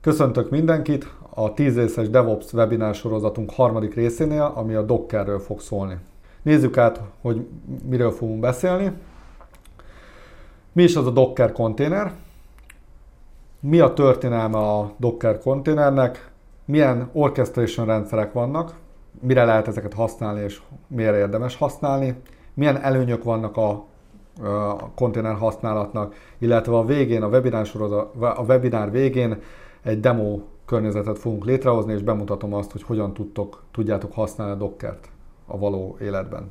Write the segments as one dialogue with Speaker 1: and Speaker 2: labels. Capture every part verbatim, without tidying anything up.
Speaker 1: Köszöntök mindenkit a tíz részes DevOps webinár sorozatunk harmadik részénél, ami a Dockerről fog szólni. Nézzük át, hogy miről fogunk beszélni. Mi is az a Docker konténer? Mi a történelme a Docker konténernek? Milyen orchestration rendszerek vannak? Mire lehet ezeket használni és miért érdemes használni? Milyen előnyök vannak a a konténer használatnak, illetve a végén, a webinár, sorozat, a webinár végén egy demo környezetet fogunk létrehozni, és bemutatom azt, hogy hogyan tudtok, tudjátok használni a Dockert a való életben.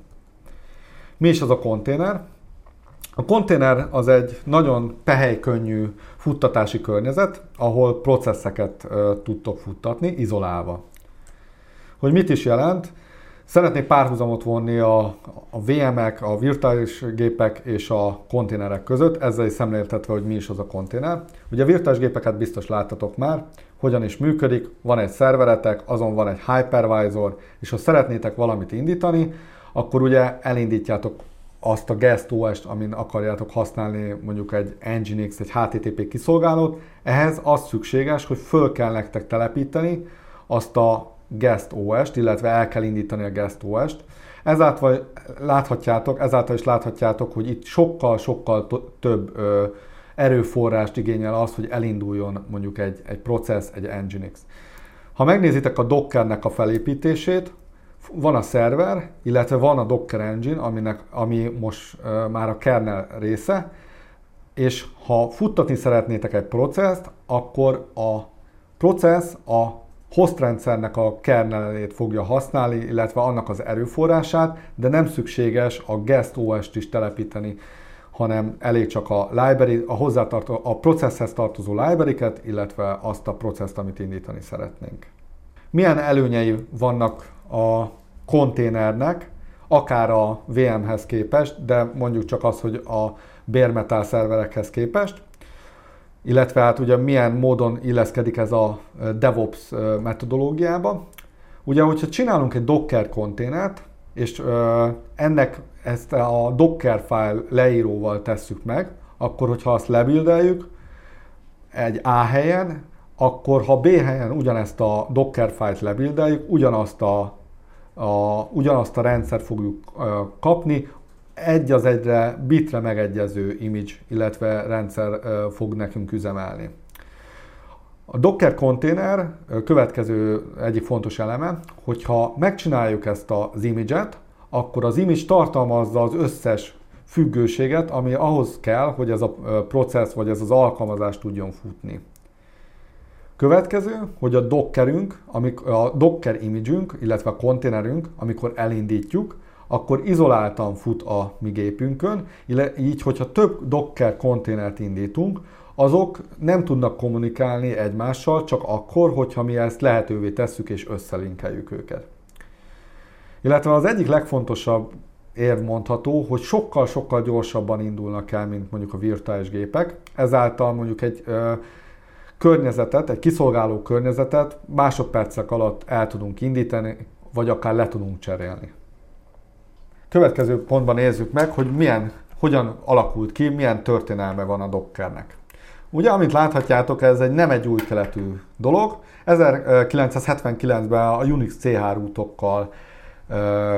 Speaker 1: Mi is az a konténer? A konténer az egy nagyon pehelykönnyű futtatási környezet, ahol processzeket uh, tudtok futtatni, izolálva. Hogy mit is jelent? Szeretnék párhuzamot vonni a, a vé em-ek, a virtuális gépek és a konténerek között, ezzel is szemléltetve, hogy mi is az a konténer. Ugye a virtuális gépeket biztos láttatok már, hogyan is működik, van egy szerveretek, azon van egy hypervisor, és ha szeretnétek valamit indítani, akkor ugye elindítjátok azt a guest o es-t, amin akarjátok használni mondjuk egy Nginx, egy há té té pé kiszolgálót. Ehhez az szükséges, hogy föl kell nektek telepíteni azt a guest o es-t, illetve el kell indítani a guest o es-t. Ezáltal láthatjátok, ezáltal is láthatjátok, hogy itt sokkal-sokkal több ö, erőforrást igényel az, hogy elinduljon mondjuk egy, egy processz, egy Nginx. Ha megnézitek a Dockernek a felépítését, van a szerver, illetve van a Docker Engine, aminek, ami most ö, már a kernel része, és ha futtatni szeretnétek egy processzt, akkor a processz a hostrendszernek a kernelét fogja használni, illetve annak az erőforrását, de nem szükséges a guest o es-t is telepíteni, hanem elég csak a library, a, hozzátartó, a processhez tartozó library-ket, illetve azt a processzt, amit indítani szeretnénk. Milyen előnyei vannak a konténernek, akár a vé em-hez képest, de mondjuk csak az, hogy a bare metal szerverekhez képest, illetve hát ugye milyen módon illeszkedik ez a DevOps metodológiába. Ugye, hogyha csinálunk egy Docker konténert, és ennek ezt a Dockerfile leíróval tesszük meg, akkor hogyha azt lebildeljük egy A helyen, akkor ha B helyen ugyanezt a Dockerfile-t lebildeljük, ugyanazt a, a, ugyanazt a rendszert fogjuk kapni, egy az egyre bitre megegyező image, illetve rendszer fog nekünk üzemelni. A Docker konténer következő egyik fontos eleme, hogyha megcsináljuk ezt az image-et, akkor az image tartalmazza az összes függőséget, ami ahhoz kell, hogy ez a processz vagy ez az alkalmazás tudjon futni. Következő, hogy a Dockerünk, a Docker image-ünk, illetve a konténerünk, amikor elindítjuk, akkor izoláltan fut a mi gépünkön, így, hogyha több Docker konténert indítunk, azok nem tudnak kommunikálni egymással, csak akkor, hogyha mi ezt lehetővé tesszük és összelinkeljük őket. Illetve az egyik legfontosabb érv mondható, hogy sokkal-sokkal gyorsabban indulnak el, mint mondjuk a virtuális gépek. Ezáltal mondjuk egy ö, környezetet, egy kiszolgáló környezetet másodpercek alatt el tudunk indítani, vagy akár le tudunk cserélni. Következő pontban nézzük meg, hogy milyen, hogyan alakult ki, milyen történelme van a Dockernek. Ugye, amit láthatjátok, ez egy, nem egy új keletű dolog. ezerkilencszázhetvenkilencben a Unix cé há rootokkal ö,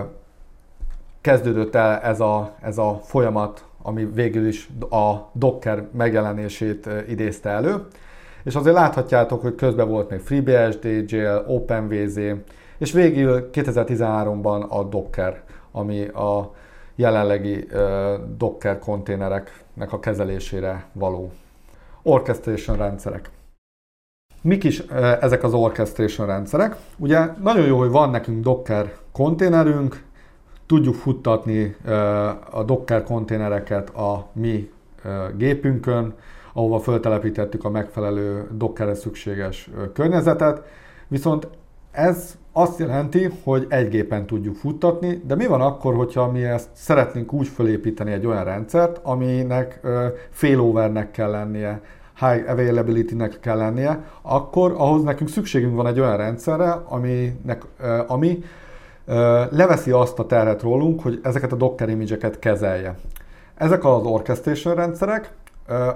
Speaker 1: kezdődött el ez a, ez a folyamat, ami végül is a Docker megjelenését idézte elő. És azért láthatjátok, hogy közben volt még FreeBSD, jé el, OpenWZ, és végül kétezer-tizenháromban a Docker, ami a jelenlegi uh, Docker konténereknek a kezelésére való. Orchestration rendszerek. Mik is uh, ezek az orchestration rendszerek? Ugye nagyon jó, hogy van nekünk Docker konténerünk, tudjuk futtatni uh, a Docker konténereket a mi uh, gépünkön, ahova feltelepítettük a megfelelő Dockerre szükséges uh, környezetet, viszont ez azt jelenti, hogy egy gépen tudjuk futtatni, de mi van akkor, hogyha mi ezt szeretnénk úgy felépíteni egy olyan rendszert, aminek uh, failovernek kell lennie, high availability-nek kell lennie, akkor ahhoz nekünk szükségünk van egy olyan rendszerre, aminek, uh, ami uh, leveszi azt a terhet rólunk, hogy ezeket a Docker image-eket kezelje. Ezek az orchestration rendszerek uh,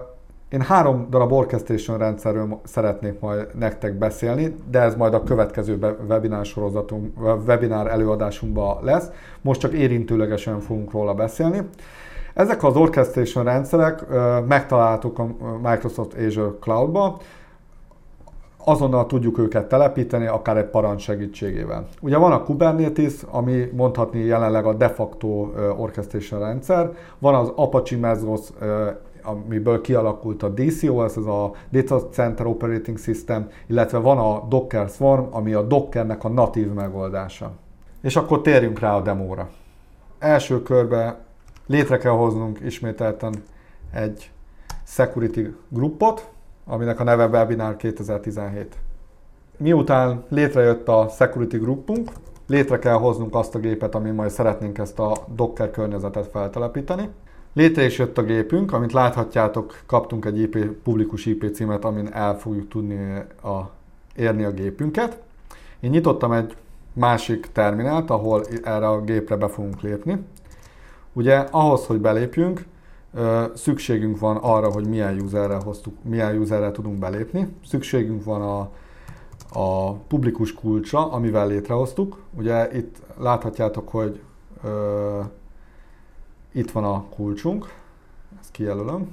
Speaker 1: Én három darab orchestration rendszerről szeretnék majd nektek beszélni, de ez majd a következő webinár sorozatunk, webinár előadásunkban lesz. Most csak érintőlegesen fogunk róla beszélni. Ezek az orchestration rendszerek megtalálhatók a Microsoft Azure Cloud-ba, azonnal tudjuk őket telepíteni, akár egy parancs segítségével. Ugye van a Kubernetes, ami mondhatni jelenleg a de facto orchestration rendszer, van az Apache Mesos, amiből kialakult a dé cé o es, ez a Data Center Operating System, illetve van a Docker Swarm, ami a Dockernek a natív megoldása. És akkor térjünk rá a demóra. Első körben létre kell hoznunk ismételten egy security groupot, aminek a neve Webinar kétezer-tizenhét. Miután létrejött a security groupunk, létre kell hoznunk azt a gépet, amin majd szeretnénk ezt a Docker környezetet feltelepíteni. Létre is jött a gépünk, amit láthatjátok, kaptunk egy I P, publikus I P címet, amin el fogjuk tudni a, érni a gépünket. Én nyitottam egy másik terminált, ahol erre a gépre be fogunk lépni. Ugye ahhoz, hogy belépjünk, szükségünk van arra, hogy milyen userrel, hoztuk, milyen userrel tudunk belépni. Szükségünk van a, a publikus kulcsra, amivel létrehoztuk. Ugye itt láthatjátok, hogy ö, itt van a kulcsunk, ezt kijelölöm,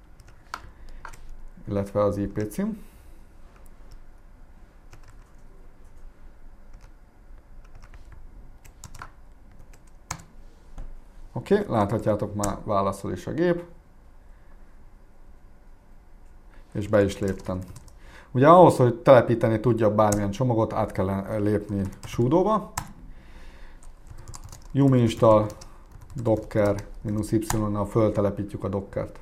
Speaker 1: illetve az I P cím. Oké, okay, láthatjátok, már válaszol is a gép, és be is léptem. Ugye ahhoz, hogy telepíteni tudja bármilyen csomagot, át kell lépni sudo-ba. Yumi install docker -y-nal föltelepítjük a dockert.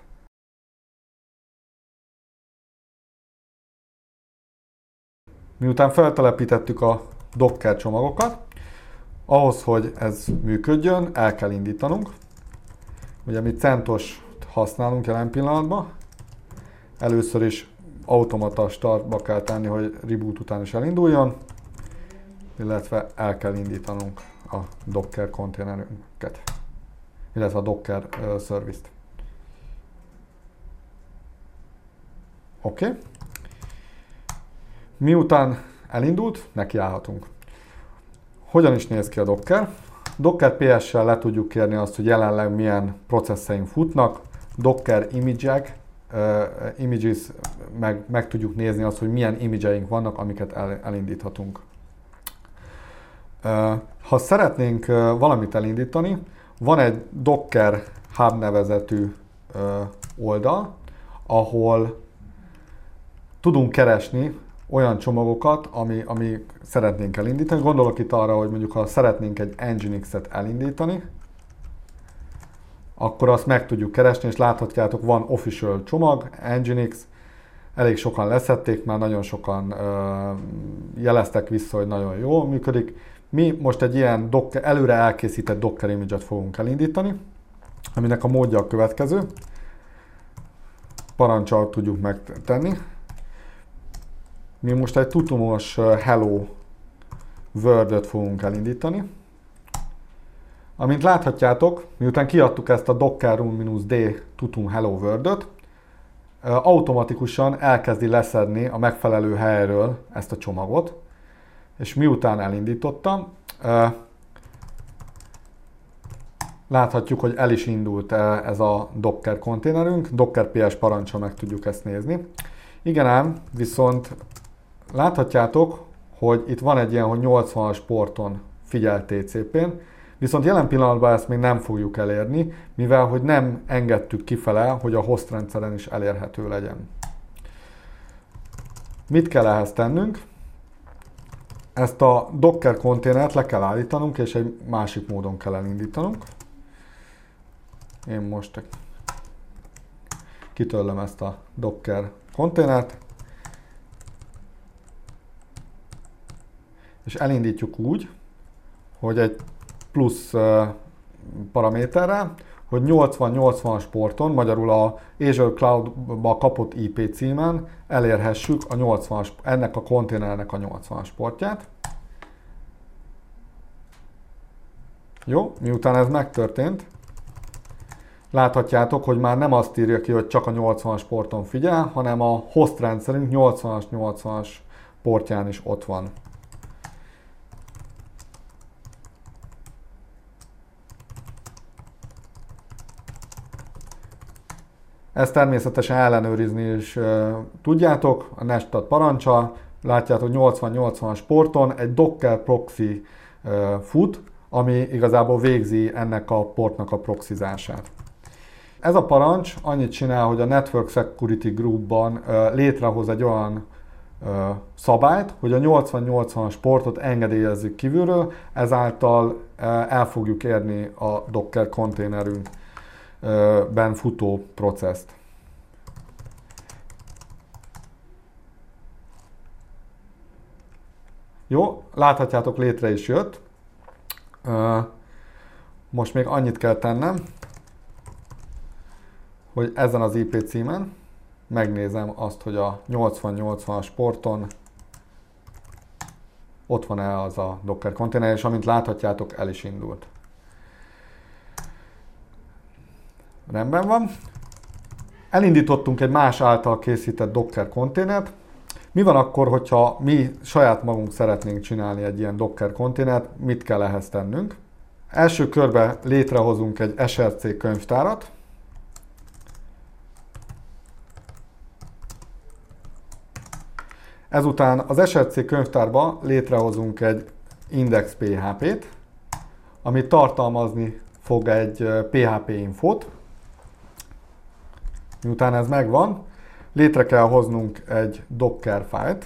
Speaker 1: Miután feltelepítettük a docker csomagokat, ahhoz, hogy ez működjön, el kell indítanunk. Ugye mi CentOS használunk jelen pillanatban. Először is automata startba kell tenni, hogy reboot után is elinduljon, illetve el kell indítanunk a Docker konténerünket, illetve a Docker uh, service-t. Oké. Okay. Miután elindult, nekiállhatunk. Hogyan is néz ki a Docker? Docker pé es-sel le tudjuk kérni azt, hogy jelenleg milyen processzeink futnak. Docker image-ek, uh, images, meg, meg tudjuk nézni azt, hogy milyen image-eink vannak, amiket el, elindíthatunk. Uh, ha szeretnénk uh, valamit elindítani, van egy Docker Hub nevezetű uh, oldal, ahol tudunk keresni olyan csomagokat, ami, ami szeretnénk elindítani. Gondolok itt arra, hogy mondjuk ha szeretnénk egy Nginx-et elindítani, akkor azt meg tudjuk keresni, és láthatjátok, van official csomag, Nginx, elég sokan leszették, már nagyon sokan uh, jeleztek vissza, hogy nagyon jól működik. Mi most egy ilyen docker, előre elkészített Docker image-et fogunk elindítani, aminek a módja a következő. Parancsal tudjuk megtenni. Mi most egy tutumos Hello World-öt fogunk elindítani. Amint láthatjátok, miután kiadtuk ezt a docker run-d tutum Hello World-öt, automatikusan elkezdi leszedni a megfelelő helyről ezt a csomagot, és miután elindítottam, láthatjuk, hogy el is indult ez a Docker konténerünk, Docker pé es parancsal meg tudjuk ezt nézni. Igen ám, viszont láthatjátok, hogy itt van egy ilyen, hogy nyolcvanas porton figyel té cé pén, viszont jelen pillanatban ezt még nem fogjuk elérni, mivel hogy nem engedtük kifele, hogy a host rendszeren is elérhető legyen. Mit kell ehhez tennünk? Ezt a Docker konténert le kell állítanunk, és egy másik módon kell elindítanunk. Én most kitörlöm ezt a Docker konténert, és elindítjuk úgy, hogy egy plusz paraméterrel, hogy nyolcvan nyolcvanas porton, magyarul a Azure Cloud-ba kapott I P címen elérhessük a nyolcvanas, ennek a konténernek a nyolcvanas portját. Jó, miután ez megtörtént, Láthatjátok, hogy már nem azt írja ki, hogy csak a nyolcvanas porton figyel, hanem a host rendszerünk nyolcvanas nyolcvanas portján is ott van. Ezt természetesen ellenőrizni is e, tudjátok, a nestat parancsal. Látjátok, nyolcvan nyolcvanas porton egy Docker proxy e, fut, ami igazából végzi ennek a portnak a proxizását. Ez a parancs annyit csinál, hogy a Network Security Groupban e, létrehoz egy olyan e, szabályt, hogy a nyolcvan nyolcvanas portot engedélyezzük kívülről, ezáltal e, el fogjuk érni a Docker konténerünk ben futó processzt. Jó, láthatjátok, létre is jött. Most még annyit kell tennem, hogy ezen az I P címen megnézem azt, hogy a nyolcvan nyolcvanas porton ott van-e az a Docker konténer, és amint láthatjátok, el is indult. Rendben van. Elindítottunk egy más által készített Docker konténert. Mi van akkor, hogyha mi saját magunk szeretnénk csinálni egy ilyen Docker konténert, mit kell ehhez tennünk? Első körben létrehozunk egy S R C könyvtárat. Ezután az S R C könyvtárba létrehozunk egy index P H P-t, ami tartalmazni fog egy P H P infót. Miután ez megvan, létre kell hoznunk egy Docker fájlt,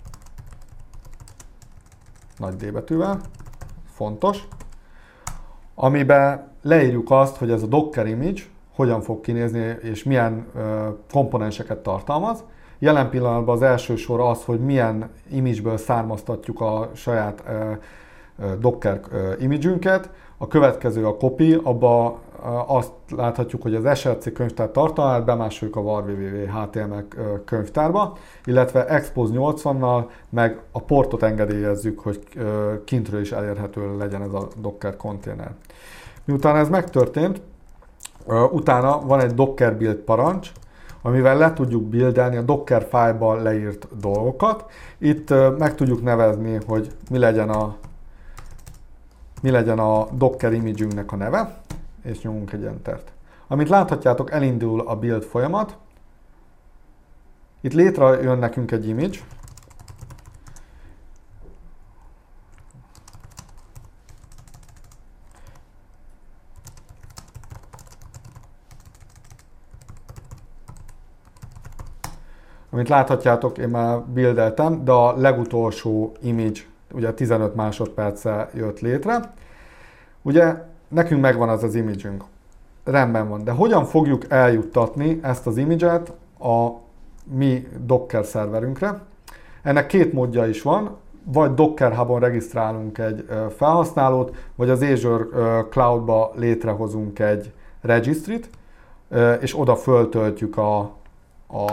Speaker 1: nagy D betűvel, fontos, amiben leírjuk azt, hogy ez a Docker image hogyan fog kinézni, és milyen ö, komponenseket tartalmaz. Jelen pillanatban az első sor az, hogy milyen image-ből származtatjuk a saját ö, ö, Docker ö, image-ünket. A következő a copy, abba azt láthatjuk, hogy az S R C könyvtár tartalmát bemásoljuk a var.ww H T M L könyvtárba, illetve expose nyolcvannal meg a portot engedélyezzük, hogy kintről is elérhető legyen ez a Docker konténer. Miután ez megtörtént, utána van egy Docker build parancs, amivel le tudjuk buildelni a Docker file-ban leírt dolgokat. Itt meg tudjuk nevezni, hogy mi legyen a, mi legyen a Docker image-ünknek a neve, és nyomunk egy Entert. Amint láthatjátok, elindul a build folyamat. Itt létrejön nekünk egy image. Amit láthatjátok, én már buildeltem, de a legutolsó image ugye tizenöt másodperccel jött létre. Ugye nekünk megvan az az image-ünk. Rendben van, de hogyan fogjuk eljuttatni ezt az image-et a mi Docker szerverünkre? Ennek két módja is van, vagy Docker Hub-on regisztrálunk egy felhasználót, vagy az Azure Cloud-ba létrehozunk egy registry-t, és oda föltöltjük a, a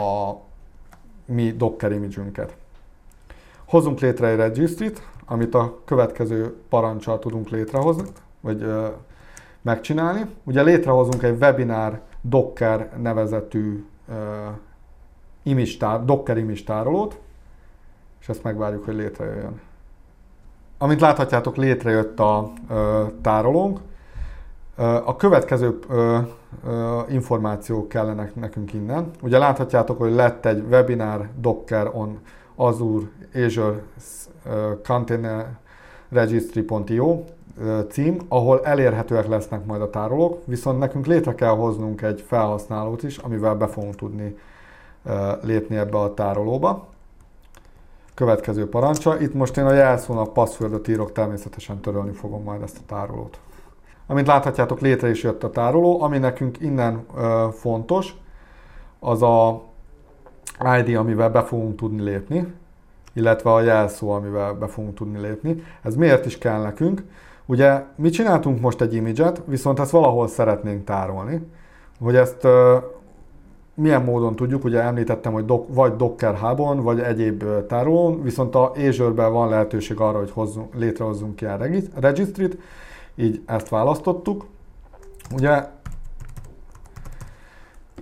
Speaker 1: mi Docker image-ünket. Hozzunk létre egy registry-t, amit a következő parancsal tudunk létrehozni, vagy ö, megcsinálni. Ugye létrehozunk egy webinar Docker nevezetű ö, image tár, Docker image tárolót, és ezt megvárjuk, hogy létrejöjjön. Amint láthatjátok, létrejött a ö, tárolónk. Ö, a következő ö, ö, információk kellenek nekünk innen. Ugye láthatjátok, hogy lett egy webinar Docker on Azure Azure Container Registry pont i o cím, ahol elérhetőek lesznek majd a tárolók, viszont nekünk létre kell hoznunk egy felhasználót is, amivel be fogunk tudni lépni ebbe a tárolóba. Következő parancsa. Itt most én a jelszónak passwordot írok, természetesen törölni fogom majd ezt a tárolót. Amint láthatjátok, létre is jött a tároló, ami nekünk innen fontos, az a I D, amivel be fogunk tudni lépni, illetve a jelszó, amivel be fogunk tudni lépni. Ez miért is kell nekünk? Ugye mi csináltunk most egy image-et, viszont ezt valahol szeretnénk tárolni. Hogy ezt uh, milyen módon tudjuk, ugye említettem, hogy do, vagy Docker Hub-on, vagy egyéb uh, tárolón, viszont a Azure-ben van lehetőség arra, hogy hozzunk, létrehozzunk ilyen registry-t, így ezt választottuk. Ugye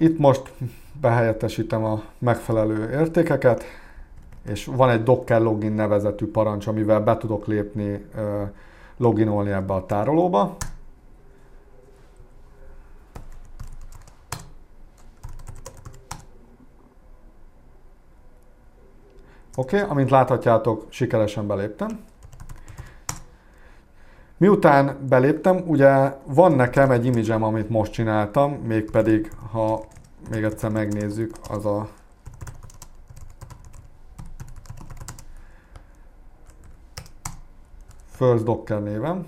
Speaker 1: Itt most behelyettesítem a megfelelő értékeket, és van egy Docker login nevezetű parancs, amivel be tudok lépni, loginolni ebbe a tárolóba. Oké, okay, amint láthatjátok, sikeresen beléptem. Miután beléptem, ugye van nekem egy image-em, amit most csináltam, mégpedig, ha még egyszer megnézzük, az a First Docker névem.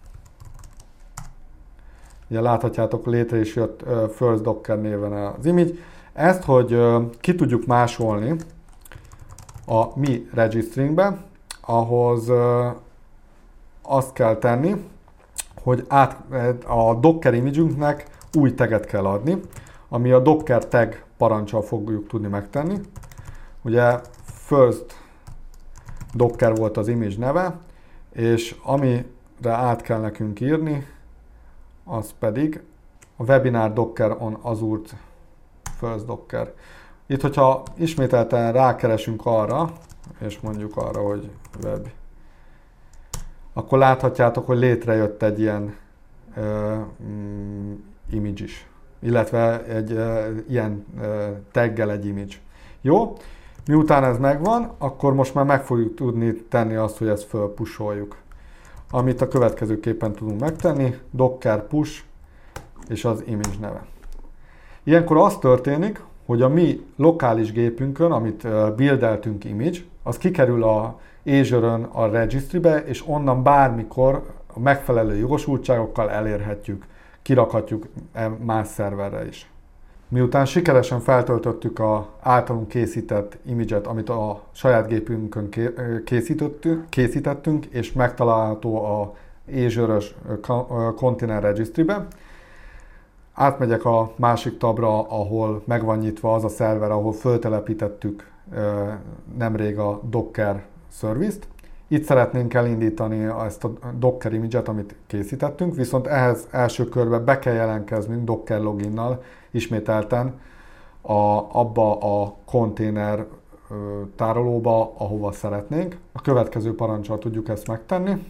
Speaker 1: Ugye láthatjátok, létre is jött First Docker néven az image. Ezt, hogy ki tudjuk másolni a mi registringbe, ahhoz azt kell tenni, hogy át, a Docker image-ünknek új taget kell adni, ami a Docker tag parancsal fogjuk tudni megtenni. Ugye First Docker volt az image neve, és amire át kell nekünk írni, az pedig a Webinar Docker on Azure First Docker. Itt, hogyha ismételten rákeresünk arra, és mondjuk arra, hogy web, akkor láthatjátok, hogy létrejött egy ilyen uh, image is, illetve egy uh, ilyen uh, taggel egy image. Jó? Miután ez megvan, akkor most már meg fogjuk tudni tenni azt, hogy ezt fölpusoljuk. Amit a következőképpen tudunk megtenni, Docker push és az image neve. Ilyenkor az történik, hogy a mi lokális gépünkön, amit buildeltünk image, az kikerül a Azure-ön a registrybe, és onnan bármikor a megfelelő jogosultságokkal elérhetjük, kirakhatjuk más szerverre is. Miután sikeresen feltöltöttük az általunk készített image-et, amit a saját gépünkön készítettünk, és megtalálható a Azure-ös Container Registry-be, átmegyek a másik tabra, ahol meg van nyitva az a szerver, ahol föltelepítettük nemrég a Docker service-t. Itt szeretnénk elindítani ezt a Docker image-et, amit készítettünk, viszont ehhez első körben be kell jelentkeznünk Docker loginnal ismételten a, abba a konténer tárolóba, ahova szeretnénk. A következő parancsal tudjuk ezt megtenni.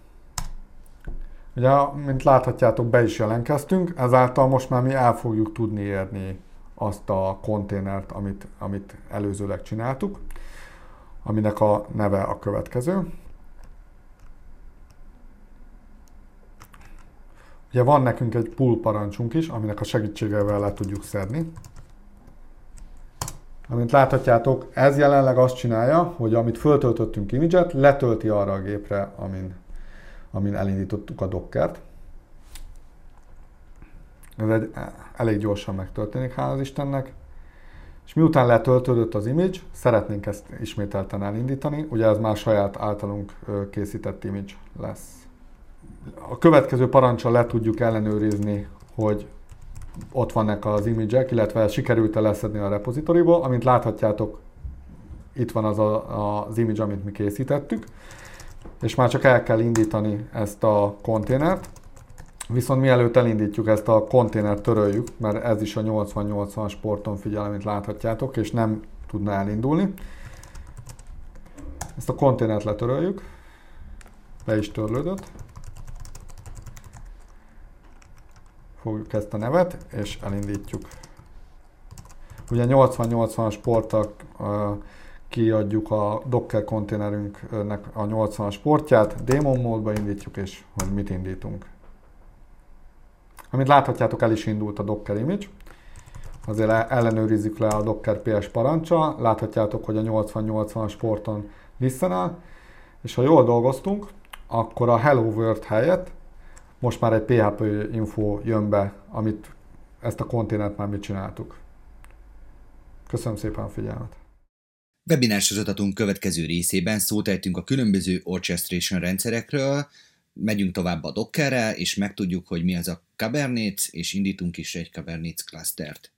Speaker 1: Ugye, mint láthatjátok, be is jelentkeztünk, ezáltal most már mi el fogjuk tudni érni azt a konténert, amit, amit előzőleg csináltuk, aminek a neve a következő. Ugye van nekünk egy pull parancsunk is, aminek a segítségével le tudjuk szedni. Amint láthatjátok, ez jelenleg azt csinálja, hogy amit föltöltöttünk image-et, letölti arra a gépre, amin, amin elindítottuk a Dockert. Ez egy, elég gyorsan megtörténik, hála az Istennek. És miután letöltődött az image, szeretnénk ezt ismételten elindítani, ugye ez már saját általunk készített image lesz. A következő parancsal le tudjuk ellenőrizni, hogy ott vannak az image-ek, illetve sikerült-e leszedni a repozitoriból. Amint láthatjátok, itt van az a, az image, amit mi készítettük, és már csak el kell indítani ezt a konténert. Viszont mielőtt elindítjuk, ezt a konténert töröljük, mert ez is a nyolcvan nyolcvanas porton figyel, amit láthatjátok, és nem tudna elindulni. Ezt a konténert letöröljük, le is törlődött. Fogjuk ezt a nevet, és elindítjuk. Ugye nyolcvan nyolcvanas porttal uh, kiadjuk a Docker konténerünknek a nyolcvanas portját, daemon módba indítjuk, és hogy mit indítunk. Amit láthatjátok, el is indult a Docker image. Azért ellenőrizzük le a Docker pé es parancsal. Láthatjátok, hogy a nyolcvan nyolcvanas porton lisztenel, és ha jól dolgoztunk, akkor a Hello World helyett most már egy pé há pé info jön be, amit ezt a konténert már mi csináltuk. Köszönöm szépen a figyelmet!
Speaker 2: Webinár sorozatunk következő részében szót ejtünk a különböző orchestration rendszerekről, megyünk tovább a Dockerrel, és megtudjuk, hogy mi az a Kubernetes, és indítunk is egy Kubernetes clustert.